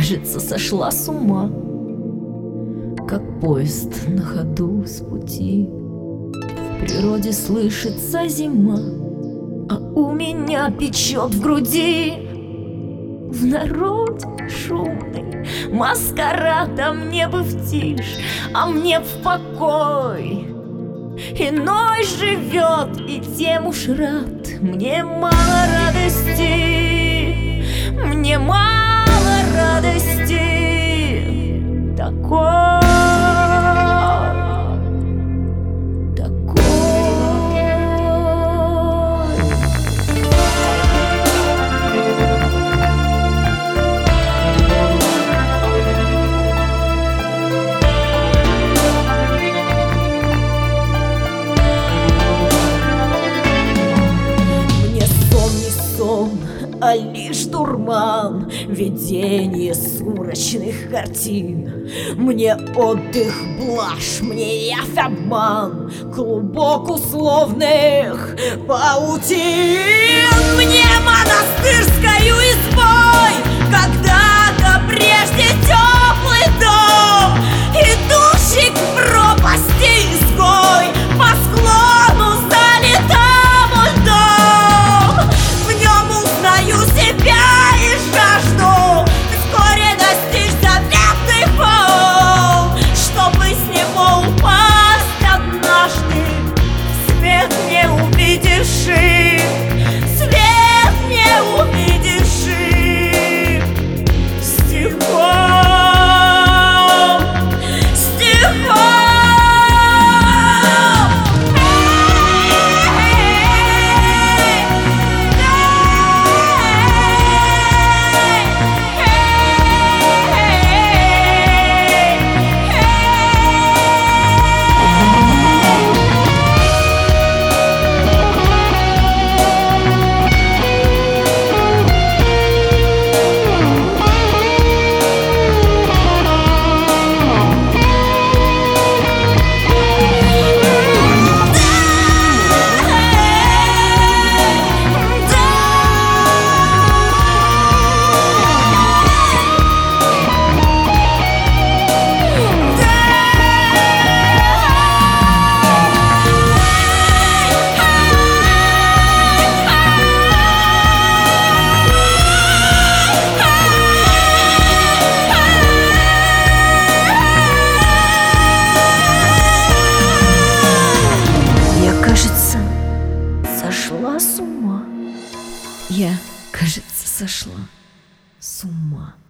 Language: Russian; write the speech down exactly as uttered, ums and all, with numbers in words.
кажется, сошла с ума. Как поезд на ходу с пути, в природе слышится зима, а у меня печет в груди. В народе шумный маскарад, а мне бы в тишь, а мне в покой. Иной живет, и тем уж рад. Мне мало радости, мне мало радости такой. А лишь дурман, видение сумрачных картин. Мне отдых, блажь, мне явь, обман, клубок условных паутин. Мне монастырскою избой когда-то прежде теплый дом, идущий к пропасти изгой, по склону залитому льдом. Себя и жажду вскоре достичь заветный пол, чтобы с него упасть однажды, свет не увидевший, свет не увидевший стихом, стихом. Сошла с ума. Я, кажется, сошла с ума.